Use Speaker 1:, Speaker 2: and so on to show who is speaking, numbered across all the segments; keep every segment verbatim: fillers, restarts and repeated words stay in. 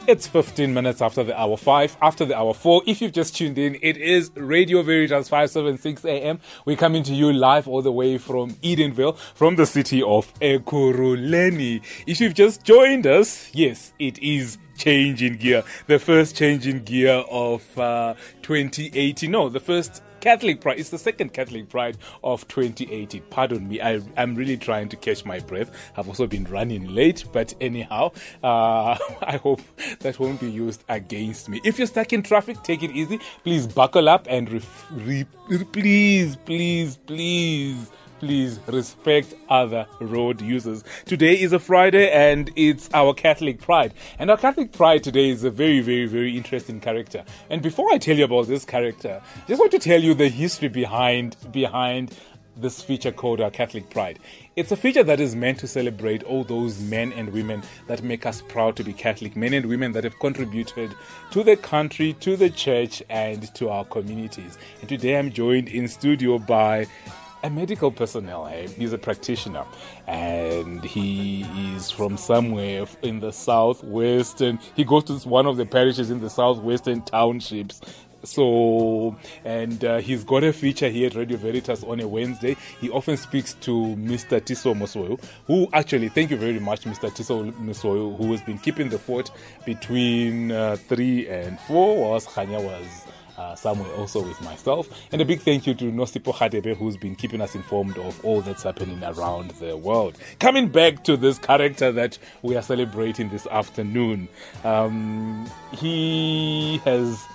Speaker 1: It's fifteen minutes after the hour five, after the hour four. If you've just tuned in, it is Radio Veritas five seventy-six A M. We're coming to you live all the way from Edenville, from the city of Ekurhuleni. If you've just joined us, yes, it is Change in Gear. The first Change in Gear of uh, twenty eighteen. No, the first Catholic Pride. It's the second Catholic Pride of twenty eighteen. Pardon me, I, I'm really trying to catch my breath. I've also been running late, but anyhow, uh, I hope that won't be used against me. If you're stuck in traffic, take it easy. Please buckle up and ref- re- please, please, please, please respect other road users. Today is a Friday and it's our Catholic Pride. And our Catholic Pride today is a very, very, very interesting character. And before I tell you about this character, I just want to tell you the history behind behind this feature called our Catholic Pride. It's a feature that is meant to celebrate all those men and women that make us proud to be Catholic, men and women that have contributed to the country, to the church, and to our communities. And today I'm joined in studio by a medical personnel. Eh? He's a practitioner and he is from somewhere in the southwestern. He goes to one of the parishes in the southwestern townships. So, and uh, he's got a feature here at Radio Veritas on a Wednesday. He often speaks to Mister Tiso Mosoyo, who actually, thank you very much, Mister Tiso Mosoyo, who has been keeping the fort between uh, three and four, whilst Khanya was Uh, somewhere also with myself. And a big thank you to Nosipo Khadebe, who's been keeping us informed of all that's happening around the world. Coming back to this character that we are celebrating this afternoon, um, he has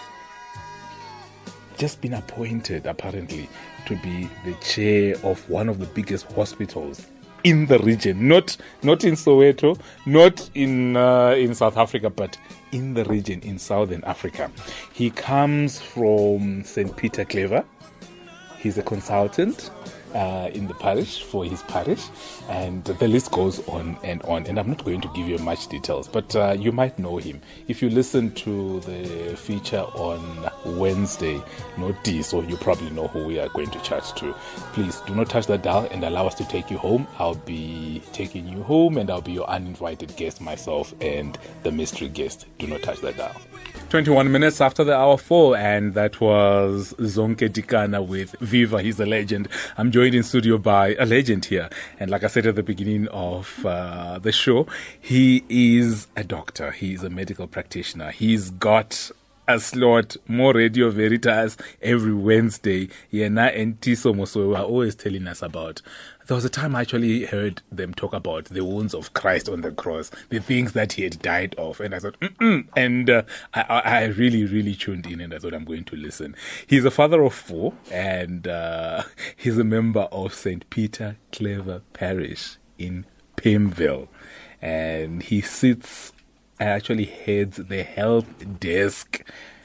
Speaker 1: just been appointed apparently to be the chair of one of the biggest hospitals in the region, not not in Soweto, not in uh, in South Africa, but in the region, in Southern Africa. He comes from Saint Peter Claver. He's a consultant uh, in the parish, for his parish, and the list goes on and on. And I'm not going to give you much details, but uh, you might know him. If you listen to the feature on Wednesday, notice, so you probably know who we are going to chat to. Please do not touch that dial and allow us to take you home. I'll be taking you home and I'll be your uninvited guest, myself and the mystery guest. Do not touch that dial. twenty-one minutes after the hour four, and that was Zonke Dikana with Viva. He's a legend. I'm joined in studio by a legend here. And like I said at the beginning of uh, the show, he is a doctor. He's a medical practitioner. He's got a slot, more Radio Veritas every Wednesday. Yena and Tiso Mosoyo are always telling us about. There was a time I actually heard them talk about the wounds of Christ on the cross, the things that he had died of. And I thought, mm-mm. And uh, I, I really, really tuned in and I thought I'm going to listen. He's a father of four and uh, he's a member of Saint Peter Claver Parish in Pimville. And he sits and actually heads the health desk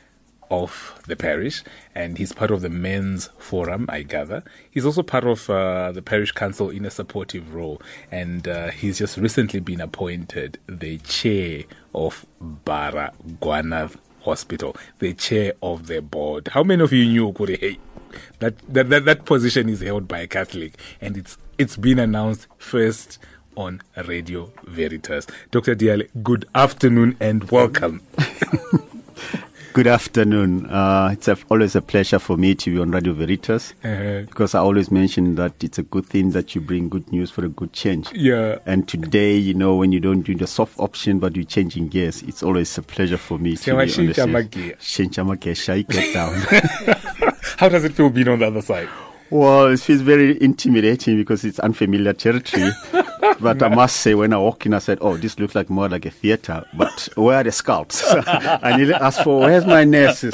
Speaker 1: of the parish, and he's part of the men's forum, I gather. He's also part of uh, the parish council in a supportive role, and uh, he's just recently been appointed the chair of Baragwanath Hospital, the chair of the board. How many of you knew, Kuri, hey, that, that, that, that position is held by a Catholic, and it's it's been announced first on Radio Veritas. Doctor Diale, good afternoon and welcome.
Speaker 2: Good afternoon. Uh, it's a, always a pleasure for me to be on Radio Veritas uh-huh. because I always mention that it's a good thing that you bring good news for a good change.
Speaker 1: Yeah.
Speaker 2: And today, you know, when you don't do the soft option but you're changing gears, it's always a pleasure for me
Speaker 1: so
Speaker 2: to be on the
Speaker 1: stage.
Speaker 2: Get down.
Speaker 1: How does it feel being on the other side?
Speaker 2: Well, it feels very intimidating because it's unfamiliar territory. But I must say, when I walked in, I said, oh, this looks like more like a theater. But where are the scouts? I nearly asked for, where's my nurses?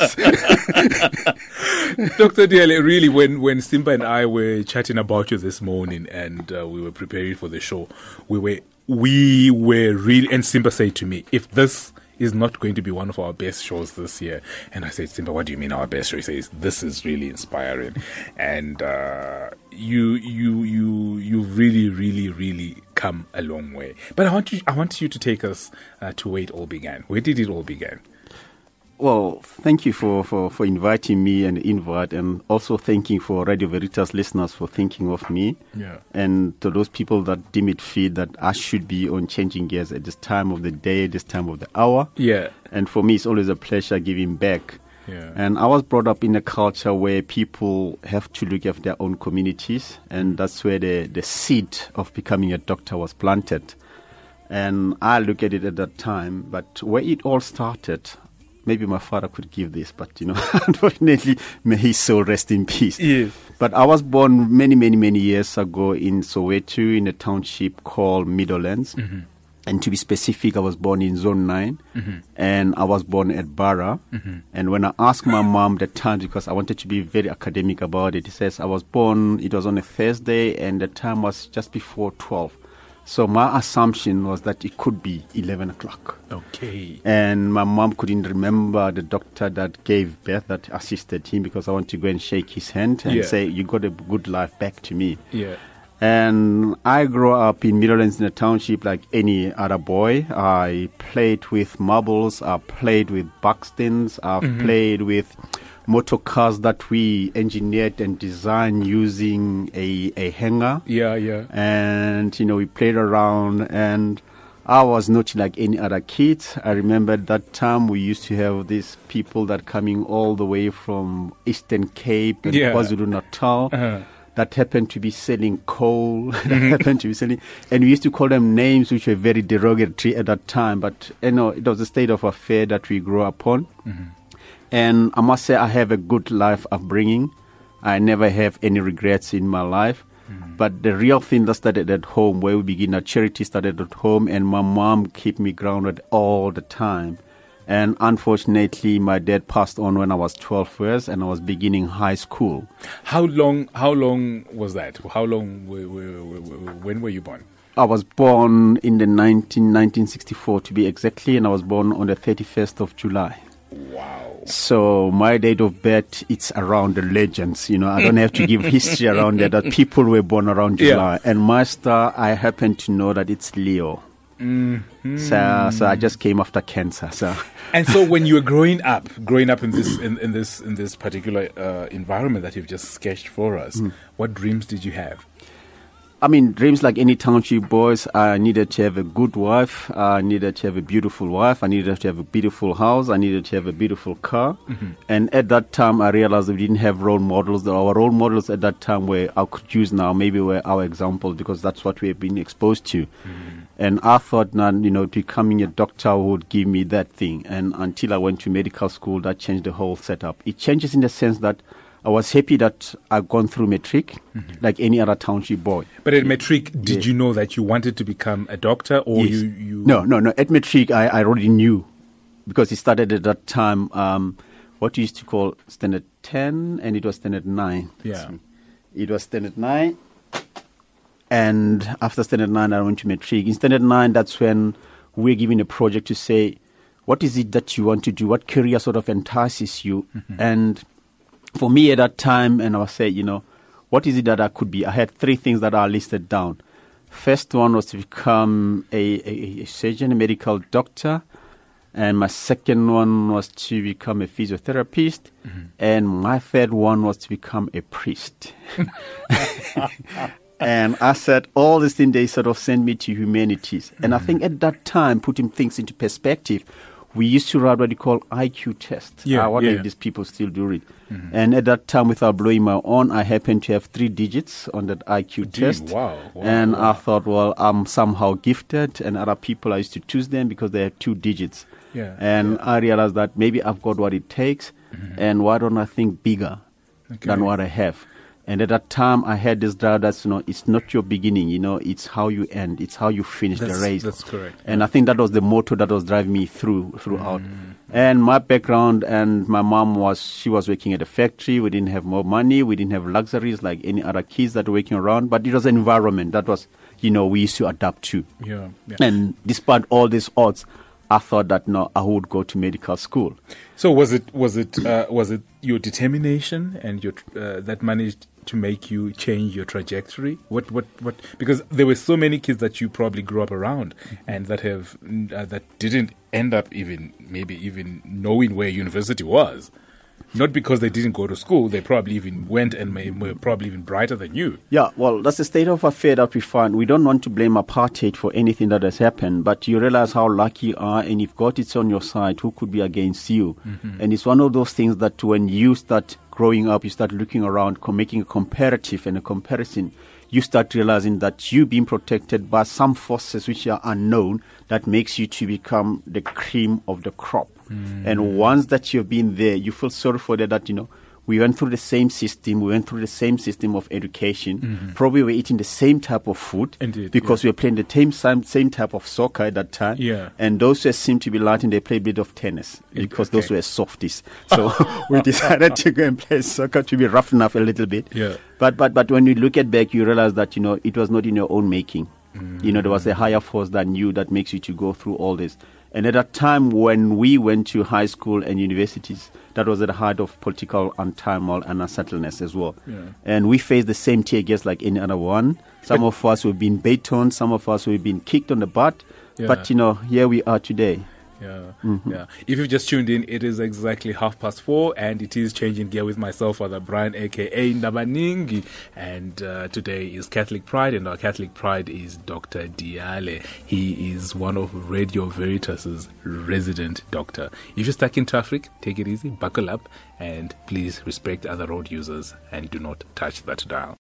Speaker 1: Doctor Diale, really, when, when Simba and I were chatting about you this morning and uh, we were preparing for the show, we were, we were really, and Simba said to me, if this is not going to be one of our best shows this year. And I said, Simba, what do you mean our best show? He says, this is really inspiring. And uh, you you you you really, really, really come a long way. But I want you I want you to take us uh, to where it all began. Where did it all begin?
Speaker 2: Well, thank you for, for, for inviting me and the invite, and also thanking for Radio Veritas listeners for thinking of me.
Speaker 1: Yeah.
Speaker 2: And to those people that deem it fit that I should be on Changing Gears at this time of the day, this time of the hour.
Speaker 1: Yeah.
Speaker 2: And for me, it's always a pleasure giving back.
Speaker 1: Yeah.
Speaker 2: And I was brought up in a culture where people have to look after their own communities, and that's where the, the seed of becoming a doctor was planted. And I look at it at that time, but where it all started, maybe my father could give this, but, you know, unfortunately, may his soul rest in peace.
Speaker 1: Yes.
Speaker 2: But I was born many, many, many years ago in Soweto, in a township called Meadowlands. Mm-hmm. And to be specific, I was born in Zone nine, mm-hmm. and I was born at Barra. Mm-hmm. And when I asked my mom the time, because I wanted to be very academic about it, he says I was born, it was on a Thursday, and the time was just before twelve. So my assumption was that it could be eleven o'clock.
Speaker 1: Okay.
Speaker 2: And my mom couldn't remember the doctor that gave birth, that assisted him, because I want to go and shake his hand and
Speaker 1: yeah.
Speaker 2: say, you got a good life back to me.
Speaker 1: Yeah.
Speaker 2: And I grew up in Meadowlands in a township like any other boy. I played with marbles, I played with Buxtons, I mm-hmm. played with motor cars that we engineered and designed using a, a hanger.
Speaker 1: Yeah, yeah.
Speaker 2: And, you know, we played around, and I was not like any other kid. I remember that time we used to have these people that coming all the way from Eastern Cape and
Speaker 1: yeah.
Speaker 2: KwaZulu-Natal
Speaker 1: uh-huh.
Speaker 2: that happened to be selling coal, that happened to be selling, and we used to call them names which were very derogatory at that time. But, you know, it was a state of affair that we grew up on. Mm-hmm. And I must say I have a good life upbringing. I never have any regrets in my life. Mm-hmm. But the real thing that started at home, where we begin, our charity started at home, and my mom kept me grounded all the time. And unfortunately, my dad passed on when I was twelve years, and I was beginning high school.
Speaker 1: How long? How long was that? How long? Were, were, were, when were you born?
Speaker 2: I was born in the nineteen, nineteen sixty-four to be exactly, and I was born on the thirty-first of July.
Speaker 1: Wow.
Speaker 2: So my date of birth, it's around the legends. You know, I don't have to give history around there, that people were born around July. Yeah. And my star, I happen to know that it's Leo. Mm-hmm. So, so I just came after Cancer. So.
Speaker 1: And so when you were growing up, growing up in this in, in this in this particular uh, environment that you've just sketched for us, mm. what dreams did you have?
Speaker 2: I mean, dreams like any township boys. I needed to have a good wife. I needed to have a beautiful wife. I needed to have a beautiful house. I needed to have a beautiful car. Mm-hmm. And at that time, I realized we didn't have role models. Our role models at that time were, I could use now, maybe were our example, because that's what we have been exposed to. Mm-hmm. And I thought, now, you know, becoming a doctor would give me that thing. And until I went to medical school, that changed the whole setup. It changes in the sense that I was happy that I'd gone through matric, mm-hmm. like any other township boy.
Speaker 1: But at matric, did yeah. you know that you wanted to become a doctor, or
Speaker 2: yes.
Speaker 1: you, you?
Speaker 2: No, no, no. At matric, I, I already knew, because it started at that time. Um, what you used to call standard ten, and it was standard nine.
Speaker 1: Yeah,
Speaker 2: it was standard nine, and after standard nine, I went to matric. In standard nine, that's when we're given a project to say, what is it that you want to do? What career sort of entices you? Mm-hmm. And for me at that time, and I was saying, you know, what is it that I could be? I had three things that I listed down. First one was to become a, a, a surgeon, a medical doctor. And my second one was to become a physiotherapist. Mm-hmm. And my third one was to become a priest. And I said, all these things, they sort of sent me to humanities. Mm-hmm. And I think at that time, putting things into perspective, we used to write what you call I Q tests.
Speaker 1: Yeah,
Speaker 2: I wonder
Speaker 1: yeah.
Speaker 2: if these people still do it. Mm-hmm. And at that time, without blowing my own, I happened to have three digits on that I Q
Speaker 1: Dude,
Speaker 2: test.
Speaker 1: Wow, wow.
Speaker 2: And
Speaker 1: wow.
Speaker 2: I thought, well, I'm somehow gifted, and other people, I used to choose them because they have two digits.
Speaker 1: Yeah,
Speaker 2: and
Speaker 1: yeah.
Speaker 2: I realized that maybe I've got what it takes, mm-hmm. and why don't I think bigger okay. than what I have? And at that time, I had this drive that's, you know, it's not your beginning, you know, it's how you end, it's how you finish
Speaker 1: that's,
Speaker 2: the race.
Speaker 1: That's correct.
Speaker 2: And I think that was the motto that was driving me through throughout. Mm. And my background, and my mom was, she was working at a factory. We didn't have more money. We didn't have luxuries like any other kids that were working around. But it was an environment that was, you know, we used to adapt to.
Speaker 1: Yeah, yeah.
Speaker 2: And despite all these odds, I thought that no, I would go to medical school.
Speaker 1: So was it was it uh, was it your determination and your uh, that managed to make you change your trajectory? What, what, what? Because there were so many kids that you probably grew up around, and that have uh, that didn't end up even maybe even knowing where university was. Not because they didn't go to school, they probably even went and may, were probably even brighter than you.
Speaker 2: Yeah, well, that's the state of affairs that we find. We don't want to blame apartheid for anything that has happened, but you realize how lucky you are, and if God is on your side, who could be against you? Mm-hmm. And it's one of those things that when you start growing up, you start looking around, making a comparative and a comparison, you start realizing that you've been protected by some forces which are unknown that makes you to become the cream of the crop. Mm. And once that you've been there, you feel sorry for that, that, you know, we went through the same system, we went through the same system of education, mm-hmm. probably we're eating the same type of food. Indeed, because yeah. we were playing the same, same same type of soccer at that time.
Speaker 1: Yeah.
Speaker 2: And those who seem to be Latin, they play a bit of tennis because okay. those were softies. So we decided to go and play soccer to be rough enough a little bit.
Speaker 1: Yeah.
Speaker 2: But, but, but when you look at back, you realize that, you know, it was not in your own making. Mm-hmm. You know, there was a higher force than you that makes you to go through all this. And at that time when we went to high school and universities, that was at the heart of political turmoil and unsettledness as well. Yeah. And we faced the same tear gas like any other one. Some of us have been beaten, some of us have been kicked on the butt. Yeah. But, you know, here we are today.
Speaker 1: Yeah, mm-hmm. yeah. If you've just tuned in, it is exactly half past four, and it is Changing Gear with myself, Father Brian, aka Ndabaningi. And uh, today is Catholic Pride, and our Catholic Pride is Doctor Diale. He is one of Radio Veritas's resident doctor. If you're stuck in traffic, take it easy, buckle up, and please respect other road users and do not touch that dial.